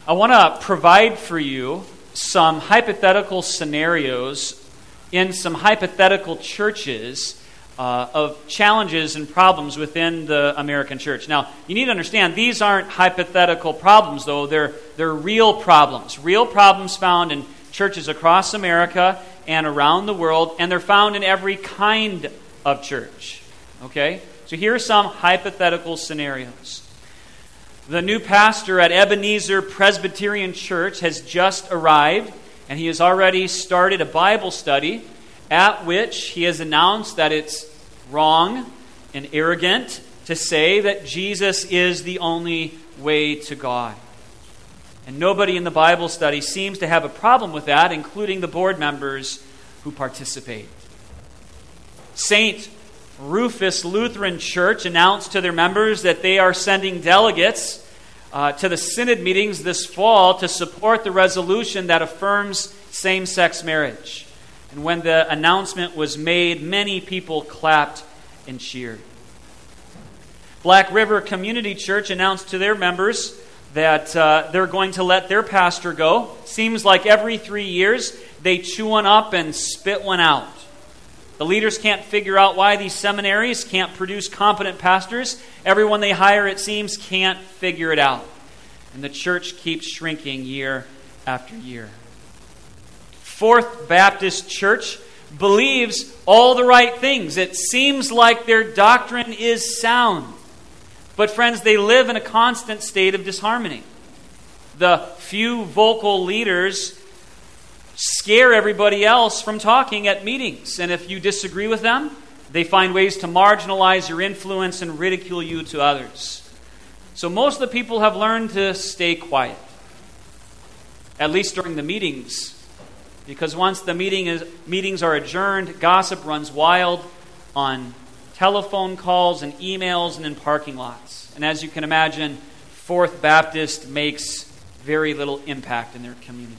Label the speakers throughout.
Speaker 1: I want to provide for you some hypothetical scenarios in some hypothetical churches of challenges and problems within the American church. Now, you need to understand, these aren't hypothetical problems, though. They're real problems found in churches across America and around the world, and they're found in every kind of church. Okay? So here are some hypothetical scenarios. The new pastor at Ebenezer Presbyterian Church has just arrived, and he has already started a Bible study at which he has announced that it's wrong and arrogant to say that Jesus is the only way to God. And nobody in the Bible study seems to have a problem with that, including the board members who participate. St. Rufus Lutheran Church announced to their members that they are sending delegates to the synod meetings this fall to support the resolution that affirms same-sex marriage. And when the announcement was made, many people clapped and cheered. Black River Community Church announced to their members that they're going to let their pastor go. Seems like every 3 years they chew one up and spit one out. The leaders can't figure out why these seminaries can't produce competent pastors. Everyone they hire, it seems, can't figure it out. And the church keeps shrinking year after year. Fourth Baptist Church believes all the right things. It seems like their doctrine is sound. But friends, they live in a constant state of disharmony. The few vocal leaders scare everybody else from talking at meetings. And if you disagree with them, they find ways to marginalize your influence and ridicule you to others. So most of the people have learned to stay quiet, at least during the meetings. Because once the meetings are adjourned, gossip runs wild on telephone calls and emails and in parking lots. And as you can imagine, Fourth Baptist makes very little impact in their community.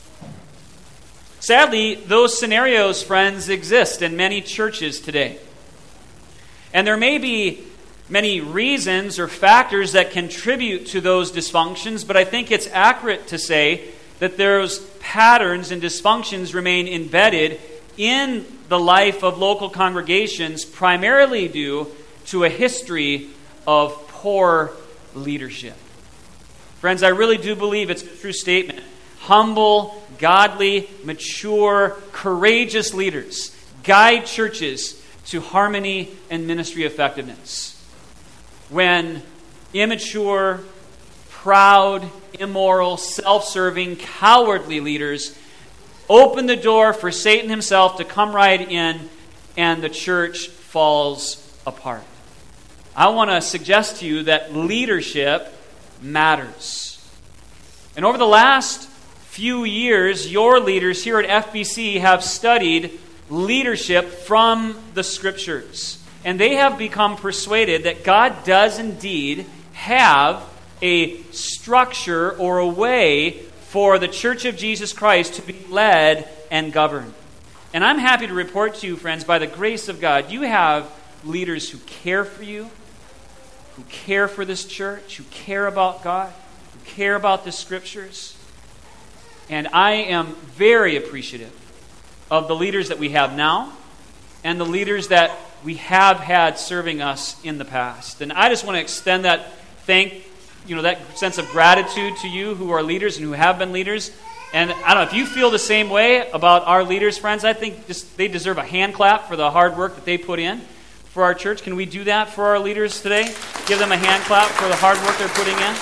Speaker 1: Sadly, those scenarios, friends, exist in many churches today. And there may be many reasons or factors that contribute to those dysfunctions, but I think it's accurate to say that those patterns and dysfunctions remain embedded in the life of local congregations, primarily due to a history of poor leadership. Friends, I really do believe it's a true statement. Humble, godly, mature, courageous leaders guide churches to harmony and ministry effectiveness. When immature, proud, immoral, self-serving, cowardly leaders open the door for Satan himself to come right in, and the church falls apart. I want to suggest to you that leadership matters. And over the last few years, your leaders here at FBC have studied leadership from the Scriptures. And they have become persuaded that God does indeed have a structure or a way for the Church of Jesus Christ to be led and governed. And I'm happy to report to you, friends, by the grace of God, you have leaders who care for you, who care for this church, who care about God, who care about the Scriptures. And I am very appreciative of the leaders that we have now and the leaders that we have had serving us in the past. And I just want to extend that that sense of gratitude to you who are leaders and who have been leaders. And I don't know, if you feel the same way about our leaders, friends, I think they deserve a hand clap for the hard work that they put in for our church. Can we do that for our leaders today? Give them a hand clap for the hard work they're putting in.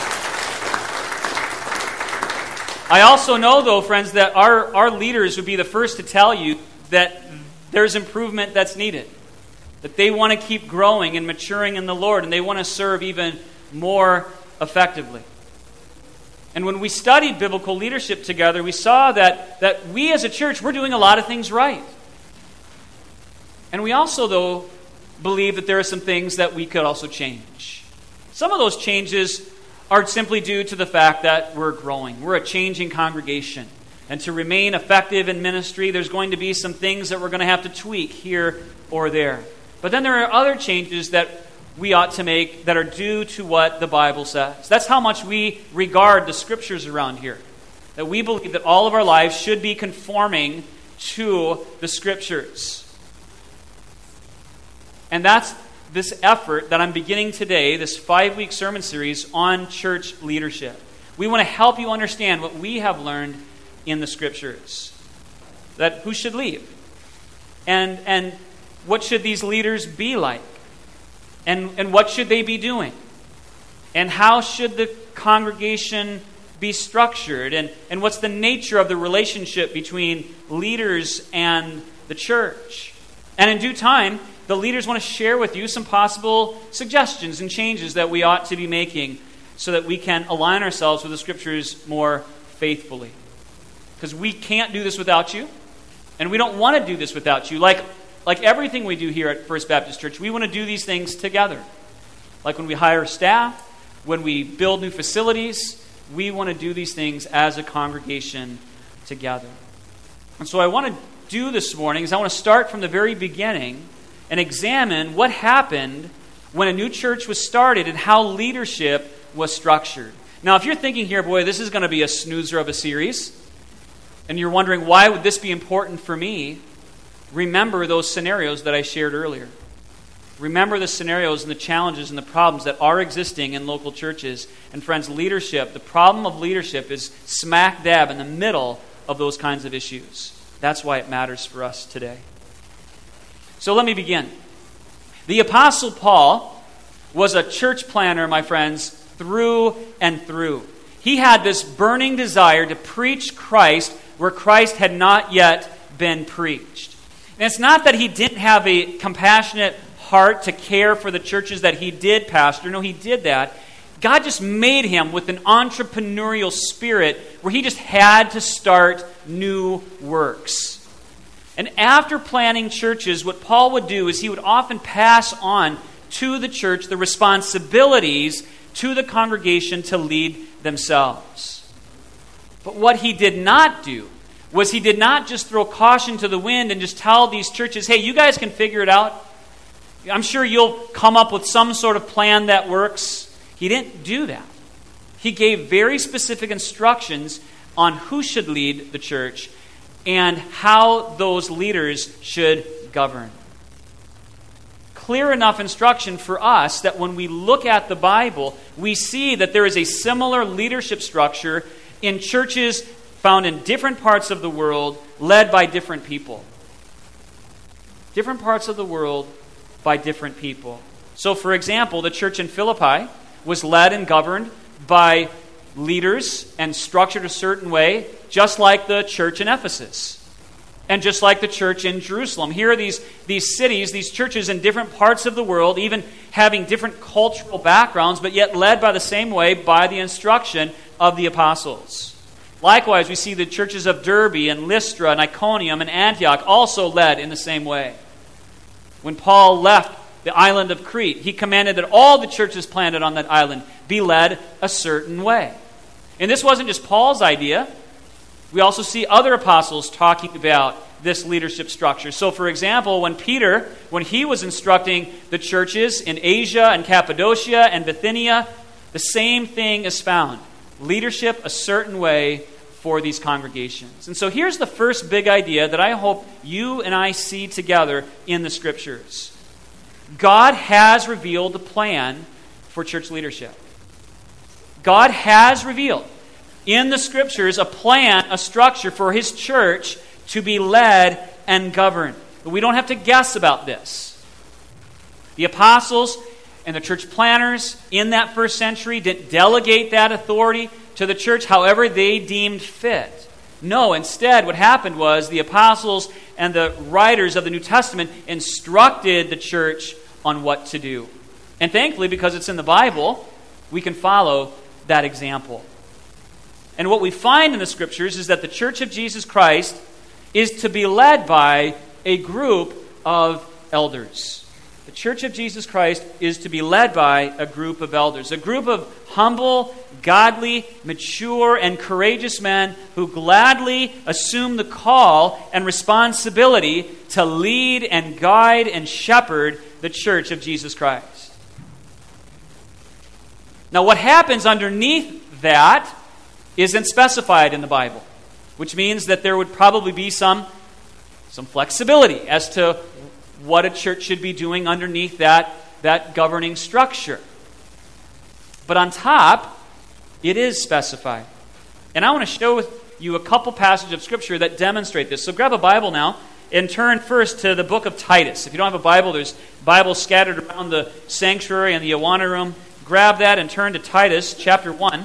Speaker 1: I also know, though, friends, that our leaders would be the first to tell you that there's improvement that's needed. That they want to keep growing and maturing in the Lord, and they want to serve even more effectively. And when we studied biblical leadership together, we saw that we as a church, we're doing a lot of things right. And we also, though, believe that there are some things that we could also change. Some of those changes are simply due to the fact that we're growing. We're a changing congregation. And to remain effective in ministry, there's going to be some things that we're going to have to tweak here or there. But then there are other changes that we ought to make that are due to what the Bible says. That's how much we regard the Scriptures around here. That we believe that all of our lives should be conforming to the Scriptures. And that's this effort that I'm beginning today, this 5-week sermon series on church leadership. We want to help you understand what we have learned in the Scriptures. That who should lead? And what should these leaders be like? And what should they be doing? And how should the congregation be structured? And what's the nature of the relationship between leaders and the church? And in due time, the leaders want to share with you some possible suggestions and changes that we ought to be making so that we can align ourselves with the Scriptures more faithfully. Because we can't do this without you, and we don't want to do this without you. Like everything we do here at First Baptist Church, we want to do these things together. Like when we hire staff, when we build new facilities, we want to do these things as a congregation together. And so I want to do this morning is I want to start from the very beginning and examine what happened when a new church was started and how leadership was structured. Now, if you're thinking here, boy, this is going to be a snoozer of a series, and you're wondering, why would this be important for me? Remember those scenarios that I shared earlier. Remember the scenarios and the challenges and the problems that are existing in local churches. And friends, leadership, the problem of leadership is smack dab in the middle of those kinds of issues. That's why it matters for us today. So let me begin. The Apostle Paul was a church planner, my friends, through and through. He had this burning desire to preach Christ where Christ had not yet been preached. And it's not that he didn't have a compassionate heart to care for the churches that he did pastor. No, he did that. God just made him with an entrepreneurial spirit where he just had to start new works. And after planting churches, what Paul would do is he would often pass on to the church the responsibilities to the congregation to lead themselves. But what he did not do was he did not just throw caution to the wind and just tell these churches, hey, you guys can figure it out. I'm sure you'll come up with some sort of plan that works. He didn't do that. He gave very specific instructions on who should lead the church and how those leaders should govern. Clear enough instruction for us that when we look at the Bible, we see that there is a similar leadership structure in churches found in different parts of the world, led by different people. Different parts of the world by different people. So, for example, the church in Philippi was led and governed by leaders and structured a certain way, just like the church in Ephesus. And just like the church in Jerusalem. Here are these cities, these churches in different parts of the world, even having different cultural backgrounds, but yet led by the same way by the instruction of the apostles. Likewise, we see the churches of Derbe and Lystra and Iconium and Antioch also led in the same way. When Paul left the island of Crete, he commanded that all the churches planted on that island be led a certain way. And this wasn't just Paul's idea. We also see other apostles talking about this leadership structure. So, for example, when Peter, when he was instructing the churches in Asia and Cappadocia and Bithynia, the same thing is found. Leadership a certain way for these congregations. And so here's the first big idea that I hope you and I see together in the Scriptures. God has revealed the plan for church leadership. God has revealed in the Scriptures a plan, a structure for His church to be led and governed. But we don't have to guess about this. The apostles and the church planners in that first century didn't delegate that authority to the church however they deemed fit. No, instead what happened was the apostles and the writers of the New Testament instructed the church on what to do. And thankfully, because it's in the Bible, we can follow that example. And what we find in the Scriptures is that the Church of Jesus Christ is to be led by a group of elders. The Church of Jesus Christ is to be led by a group of elders, a group of humble, godly, mature, and courageous men who gladly assume the call and responsibility to lead and guide and shepherd the Church of Jesus Christ. Now, what happens underneath that isn't specified in the Bible, which means that there would probably be some flexibility as to what a church should be doing underneath that governing structure. But on top, it is specified. And I want to show with you a couple passages of Scripture that demonstrate this. So grab a Bible now and turn first to the book of Titus. If you don't have a Bible, there's Bibles scattered around the sanctuary and the Awana room. Grab that and turn to Titus chapter 1.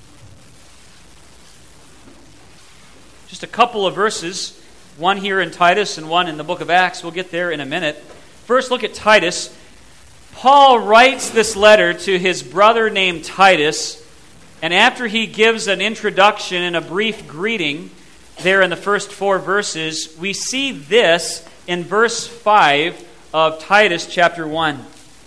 Speaker 1: Just a couple of verses, one here in Titus and one in the book of Acts. We'll get there in a minute. First, look at Titus. Paul writes this letter to his brother named Titus, and after he gives an introduction and a brief greeting there in the first 4 verses, we see this in verse 5 of Titus chapter 1.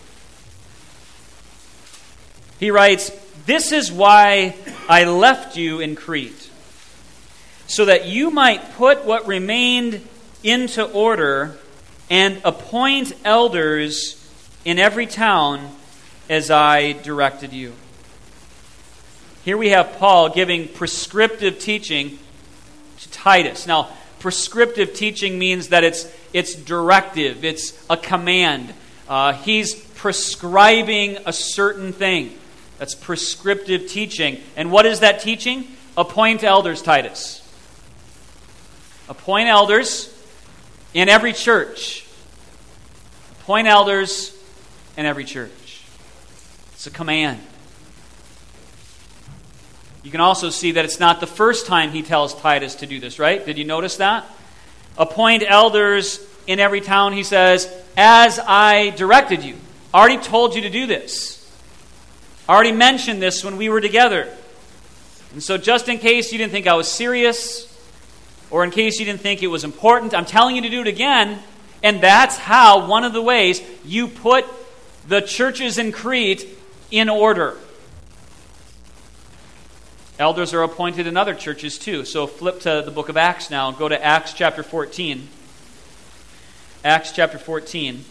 Speaker 1: He writes, "This is why I left you in Crete, so that you might put what remained into order and appoint elders in every town as I directed you." Here we have Paul giving prescriptive teaching to Titus. Now, prescriptive teaching means that it's directive, it's a command. He's prescribing a certain thing. That's prescriptive teaching. And what is that teaching? Appoint elders, Titus. Appoint elders in every church. Appoint elders in every church. It's a command. You can also see that it's not the first time he tells Titus to do this, right? Did you notice that? Appoint elders in every town, he says, as I directed you. Already told you to do this. Already mentioned this when we were together. And so just in case you didn't think I was serious, or in case you didn't think it was important, I'm telling you to do it again. And that's how, one of the ways, you put the churches in Crete in order. Elders are appointed in other churches too. So flip to the book of Acts now. Go to Acts chapter 14. Acts chapter 14.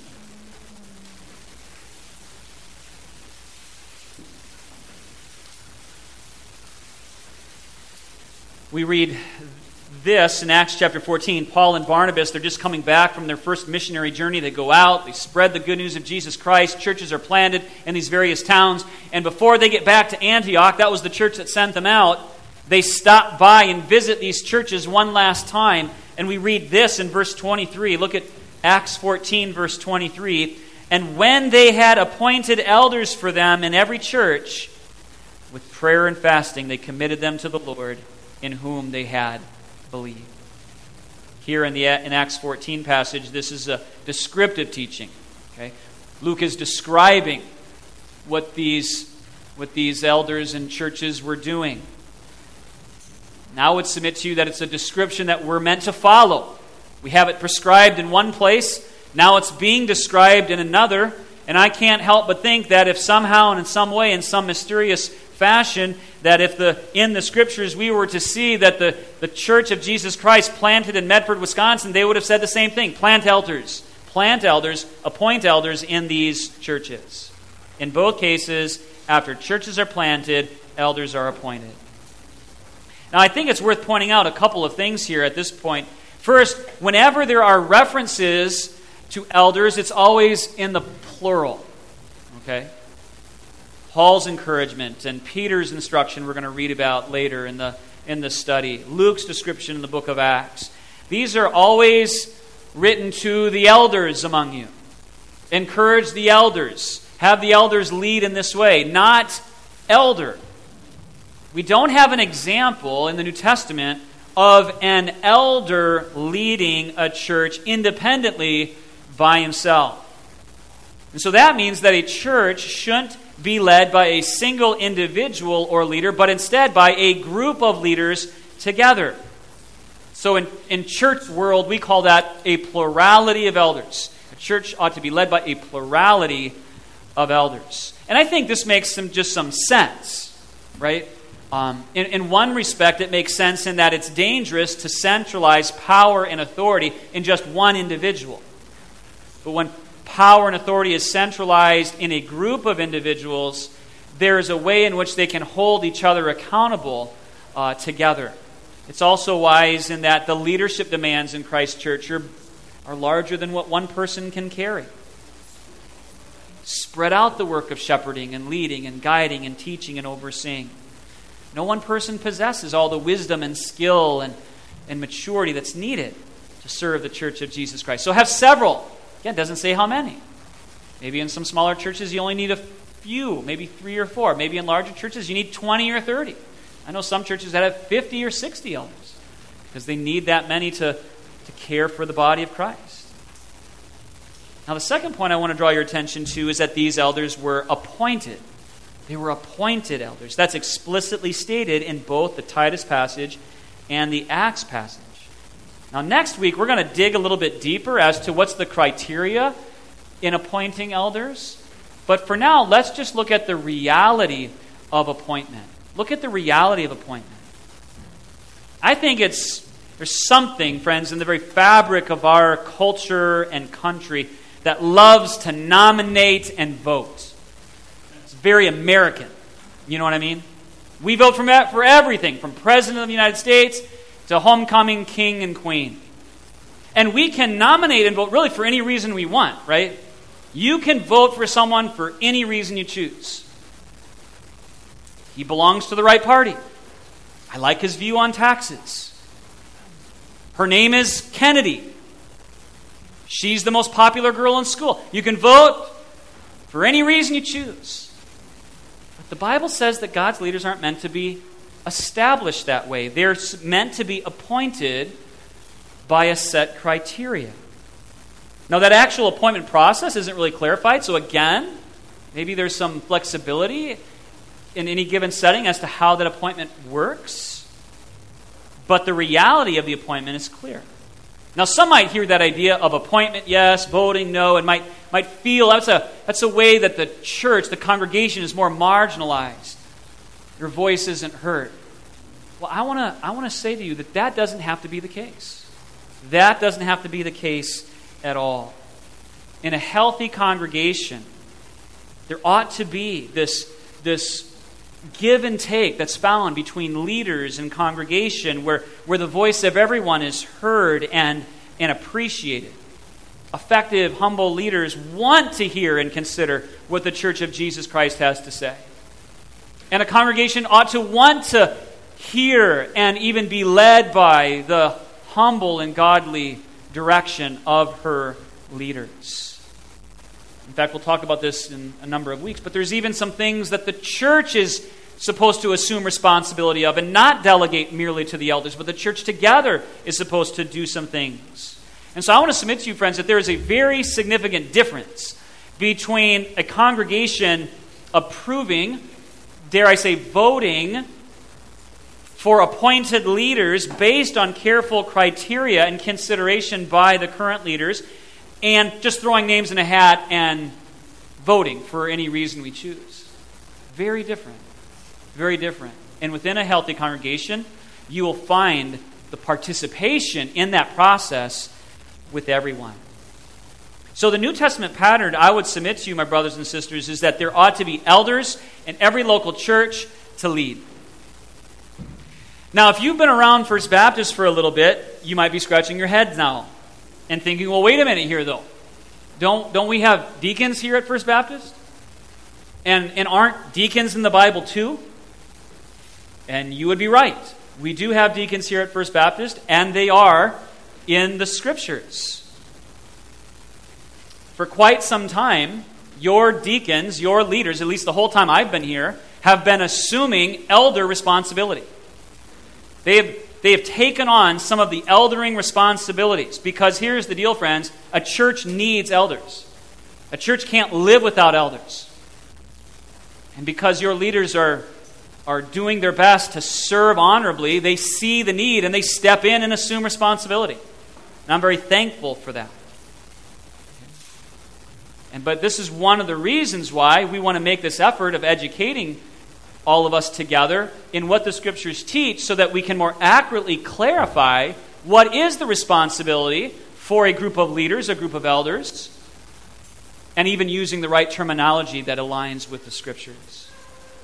Speaker 1: We read this in Acts chapter 14. Paul and Barnabas, they're just coming back from their first missionary journey. They go out, they spread the good news of Jesus Christ. Churches are planted in these various towns. And before they get back to Antioch, that was the church that sent them out, they stop by and visit these churches one last time. And we read this in verse 23. Look at Acts 14, verse 23. "And when they had appointed elders for them in every church, with prayer and fasting, they committed them to the Lord, in whom they had believed." Here in Acts 14 passage, this is a descriptive teaching. Okay? Luke is describing what these elders and churches were doing. Now I would submit to you that it's a description that we're meant to follow. We have it prescribed in one place, now it's being described in another, and I can't help but think that if somehow and in some way, in some mysterious fashion, that if in the Scriptures we were to see that the Church of Jesus Christ planted in Medford, Wisconsin, they would have said the same thing. Plant elders, appoint elders in these churches. In both cases, after churches are planted, elders are appointed. Now, I think it's worth pointing out a couple of things here at this point. First, whenever there are references to elders, it's always in the plural. Okay? Paul's encouragement and Peter's instruction we're going to read about later in the study. Luke's description in the book of Acts. These are always written to the elders among you. Encourage the elders. Have the elders lead in this way, not elder. We don't have an example in the New Testament of an elder leading a church independently by himself. And so that means that a church shouldn't be led by a single individual or leader, but instead by a group of leaders together. So in church world, we call that a plurality of elders. A church ought to be led by a plurality of elders. And I think this makes some sense, right? In one respect, it makes sense in that it's dangerous to centralize power and authority in just one individual. But when power and authority is centralized in a group of individuals, there is a way in which they can hold each other accountable together. It's also wise in that the leadership demands in Christ Church are larger than what one person can carry. Spread out the work of shepherding and leading and guiding and teaching and overseeing. No one person possesses all the wisdom and skill and maturity that's needed to serve the church of Jesus Christ. So have several. Again, it doesn't say how many. Maybe in some smaller churches you only need a few, maybe 3 or 4. Maybe in larger churches you need 20 or 30. I know some churches that have 50 or 60 elders because they need that many to care for the body of Christ. Now, the second point I want to draw your attention to is that these elders were appointed. They were appointed elders. That's explicitly stated in both the Titus passage and the Acts passage. Now, next week, we're going to dig a little bit deeper as to what's the criteria in appointing elders. But for now, let's just look at the reality of appointment. Look at the reality of appointment. I think there's something, friends, in the very fabric of our culture and country that loves to nominate and vote. It's very American. You know what I mean? We vote for everything, from President of the United States to homecoming king and queen. And we can nominate and vote really for any reason we want, right? You can vote for someone for any reason you choose. He belongs to the right party. I like his view on taxes. Her name is Kennedy. She's the most popular girl in school. You can vote for any reason you choose. But the Bible says that God's leaders aren't meant to be established that way. They're meant to be appointed by a set criteria. Now, that actual appointment process isn't really clarified, so again, maybe there's some flexibility in any given setting as to how that appointment works. But the reality of the appointment is clear. Now, some might hear that idea of appointment, yes, voting, no, and might feel that's a way that the church, the congregation, is more marginalized. Your voice isn't heard. Well, I want to say to you that doesn't have to be the case. That doesn't have to be the case at all. In a healthy congregation, there ought to be this give and take that's found between leaders and congregation where the voice of everyone is heard and appreciated. Effective, humble leaders want to hear and consider what the Church of Jesus Christ has to say. And a congregation ought to want to hear and even be led by the humble and godly direction of her leaders. In fact, we'll talk about this in a number of weeks, but there's even some things that the church is supposed to assume responsibility of and not delegate merely to the elders, but the church together is supposed to do some things. And so I want to submit to you, friends, that there is a very significant difference between a congregation approving, dare I say, voting for appointed leaders based on careful criteria and consideration by the current leaders, and just throwing names in a hat and voting for any reason we choose. Very different. Very different. And within a healthy congregation, you will find the participation in that process with everyone. So the New Testament pattern I would submit to you, my brothers and sisters, is that there ought to be elders in every local church to lead. Now, if you've been around First Baptist for a little bit, you might be scratching your head now and thinking, well, wait a minute here, though. Don't we have deacons here at First Baptist? And aren't deacons in the Bible too? And you would be right. We do have deacons here at First Baptist, and they are in the Scriptures. For quite some time, your deacons, your leaders, at least the whole time I've been here, have been assuming elder responsibility. They have taken on some of the eldering responsibilities, because here's the deal, friends. A church needs elders. A church can't live without elders. And because your leaders are doing their best to serve honorably, they see the need and they step in and assume responsibility. And I'm very thankful for that. But this is one of the reasons why we want to make this effort of educating all of us together in what the Scriptures teach, so that we can more accurately clarify what is the responsibility for a group of leaders, a group of elders, and even using the right terminology that aligns with the Scriptures.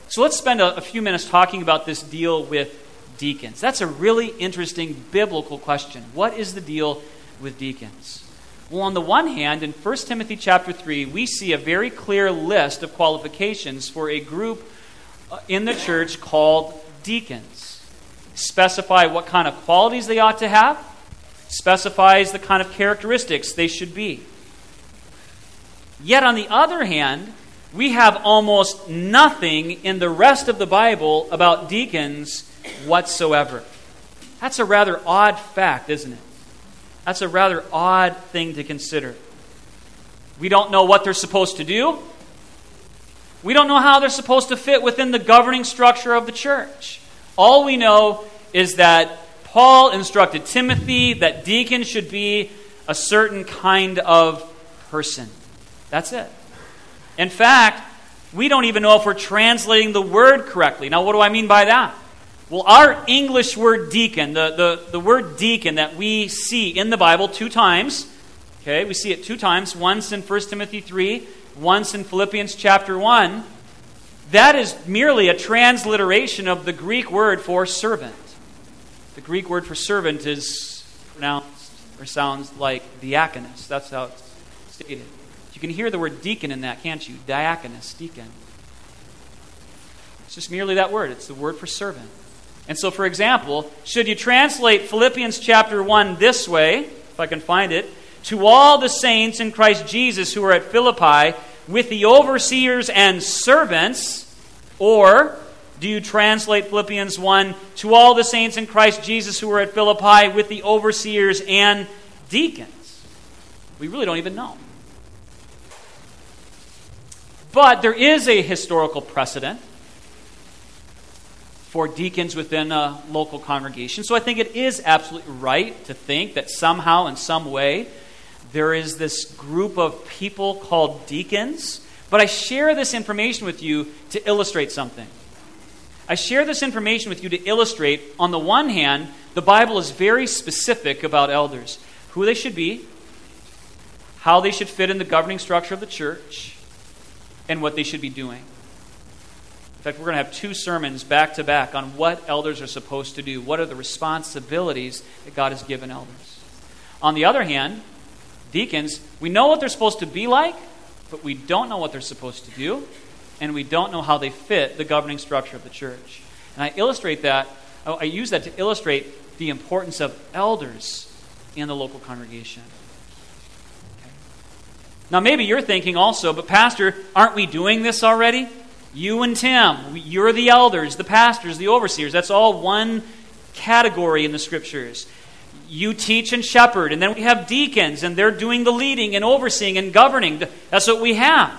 Speaker 1: So let's spend a few minutes talking about this deal with deacons. That's a really interesting biblical question. What is the deal with deacons? Well, on the one hand, in 1 Timothy chapter 3, we see a very clear list of qualifications for a group in the church called deacons. Specify what kind of qualities they ought to have, specifies the kind of characteristics they should be. Yet on the other hand, we have almost nothing in the rest of the Bible about deacons whatsoever. That's a rather odd fact, isn't it? That's a rather odd thing to consider. We don't know what they're supposed to do. We don't know how they're supposed to fit within the governing structure of the church. All we know is that Paul instructed Timothy that deacons should be a certain kind of person. That's it. In fact, we don't even know if we're translating the word correctly. Now, what do I mean by that? Well, our English word deacon, the word deacon that we see in the Bible 2 times, okay, we see it 2 times, once in 1 Timothy 3, once in Philippians chapter 1, that is merely a transliteration of the Greek word for servant. The Greek word for servant is pronounced or sounds like diakonos. That's how it's stated. You can hear the word deacon in that, can't you? Diakonos, deacon. It's just merely that word. It's the word for servant. And so, for example, should you translate Philippians chapter 1 this way, if I can find it, to all the saints in Christ Jesus who are at Philippi with the overseers and servants, or do you translate Philippians 1 to all the saints in Christ Jesus who are at Philippi with the overseers and deacons? We really don't even know. But there is a historical precedent for deacons within a local congregation. So I think it is absolutely right to think that somehow, in some way, there is this group of people called deacons. But I share this information with you to illustrate something. I share this information with you to illustrate, on the one hand, the Bible is very specific about elders. Who they should be, how they should fit in the governing structure of the church, and what they should be doing. In fact, we're going to have 2 sermons back to back on what elders are supposed to do. What are the responsibilities that God has given elders? On the other hand, deacons, we know what they're supposed to be like, but we don't know what they're supposed to do, and we don't know how they fit the governing structure of the church. And I use that to illustrate the importance of elders in the local congregation. Now, maybe you're thinking also, but Pastor, aren't we doing this already? You and Tim, you're the elders, the pastors, the overseers. That's all one category in the Scriptures. You teach and shepherd, and then we have deacons, and they're doing the leading and overseeing and governing. That's what we have.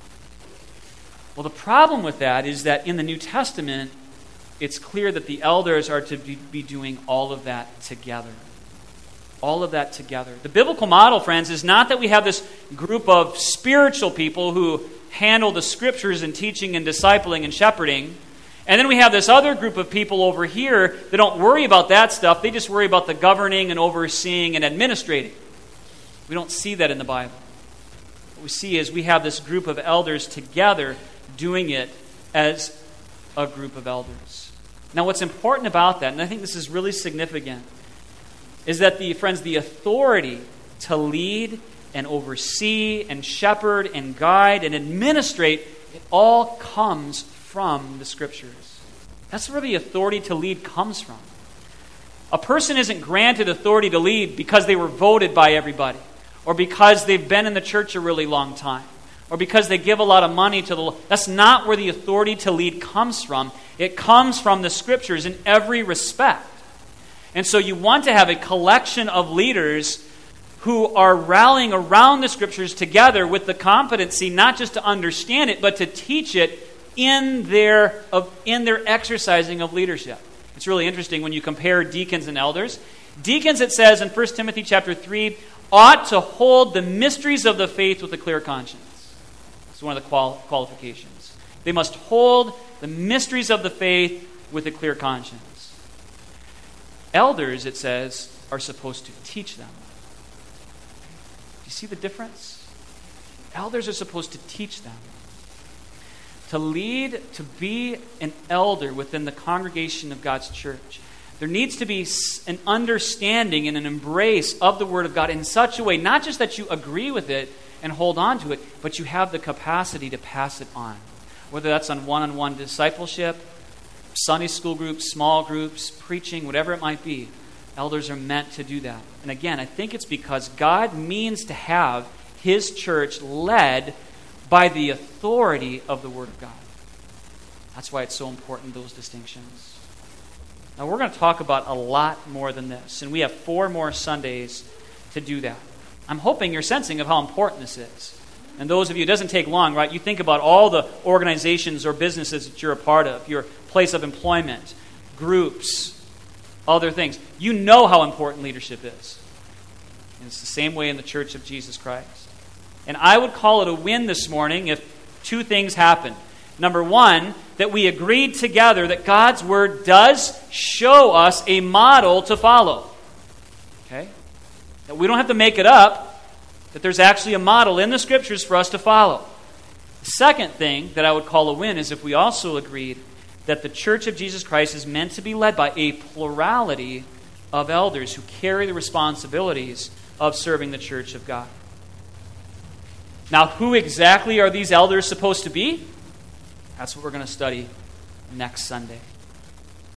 Speaker 1: Well, the problem with that is that in the New Testament, it's clear that the elders are to be doing all of that together. All of that together. The biblical model, friends, is not that we have this group of spiritual people who handle the Scriptures and teaching and discipling and shepherding, and then we have this other group of people over here that don't worry about that stuff. They just worry about the governing and overseeing and administrating. We don't see that in the Bible. What we see is we have this group of elders together doing it as a group of elders. Now, what's important about that, and I think this is really significant, is that the authority to lead and oversee and shepherd and guide and administrate, it all comes from the Scriptures. That's where the authority to lead comes from. A person isn't granted authority to lead because they were voted by everybody, or because they've been in the church a really long time, or because they give a lot of money to the Lord. That's not where the authority to lead comes from. It comes from the Scriptures in every respect. And so you want to have a collection of leaders who are rallying around the Scriptures together with the competency not just to understand it, but to teach it in their exercising of leadership. It's really interesting when you compare deacons and elders. Deacons, it says in 1 Timothy chapter 3, ought to hold the mysteries of the faith with a clear conscience. It's one of the qualifications. They must hold the mysteries of the faith with a clear conscience. Elders, it says, are supposed to teach them. Do you see the difference? Elders are supposed to teach them. to lead, to be an elder within the congregation of God's church, there needs to be an understanding and an embrace of the Word of God in such a way, not just that you agree with it and hold on to it, but you have the capacity to pass it on. Whether that's on one-on-one discipleship, Sunday school groups, small groups, preaching, whatever it might be, elders are meant to do that. And again, I think it's because God means to have His church led by the authority of the Word of God. That's why it's so important, those distinctions. Now, we're going to talk about a lot more than this, and we have 4 more Sundays to do that. I'm hoping you're sensing of how important this is. And those of you, it doesn't take long, right? You think about all the organizations or businesses that you're a part of, your place of employment, groups, other things. You know how important leadership is. And it's the same way in the Church of Jesus Christ. And I would call it a win this morning if 2 things happen. Number 1, that we agreed together that God's Word does show us a model to follow. Okay? That we don't have to make it up, that there's actually a model in the Scriptures for us to follow. The second thing that I would call a win is if we also agreed that the Church of Jesus Christ is meant to be led by a plurality of elders who carry the responsibilities of serving the church of God. Now, who exactly are these elders supposed to be? That's what we're going to study next Sunday.